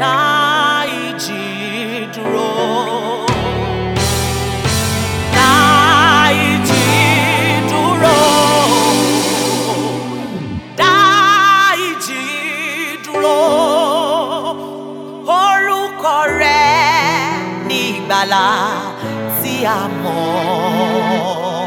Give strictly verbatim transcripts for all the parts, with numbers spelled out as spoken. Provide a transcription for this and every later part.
dá ìjì dúró. Dá ìjì dúró. Dá ìjì dúró. Orúkọ rẹ̀ ní ìgbàlà tí a mọ̀.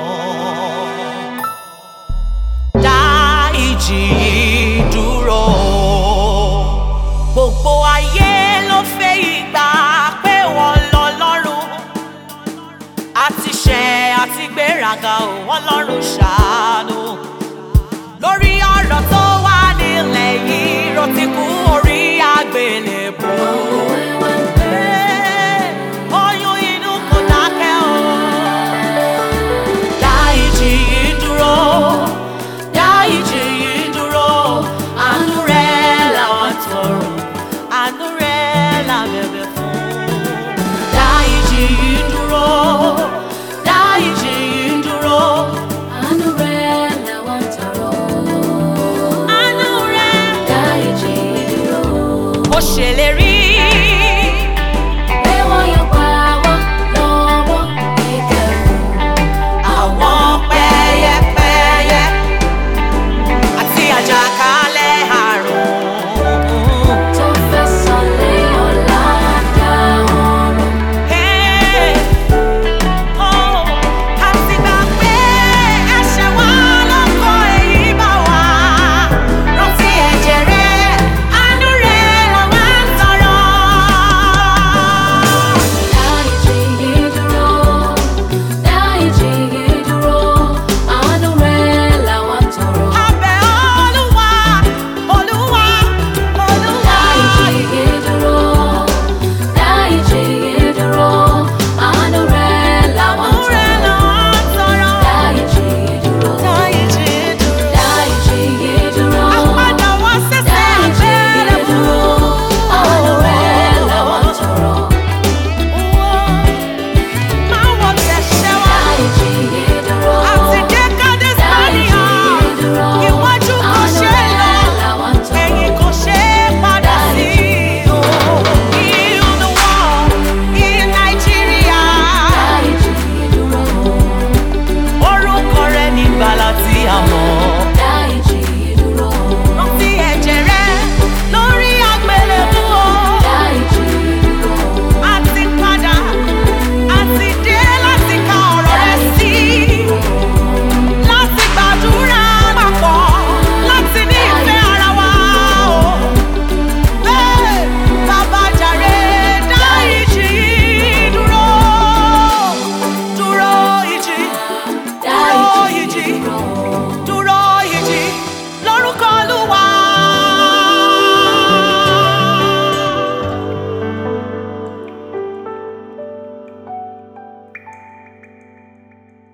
Dá ìjì dúró. Gbogbo ayé ló fẹ́ ìgbà pé wọ́n lọ lọ́rùn. Àti ṣẹ̀ àti gbéraga ò wọ́n lọ́rùn ṣàánú. Lórí ọ̀rọ̀ tó wà nílẹ̀ yìí ló ti kú orí àgbélébùú. Oyún inú kò dákẹ́ o. Dá ìjì yìí dúró. Dá ìjì yìí dúró. Àánú rẹ̀ làwọn tọrọ. Àánú rẹ̀ la bẹ̀bẹ̀ fún. Dá ìjì yìí dúró. Dá ìjì yìí dúró. Àánú rẹ̀ làwọn tọrọ. Àánú rẹ̀. Dá ìjì dúró. Ó ṣèlérí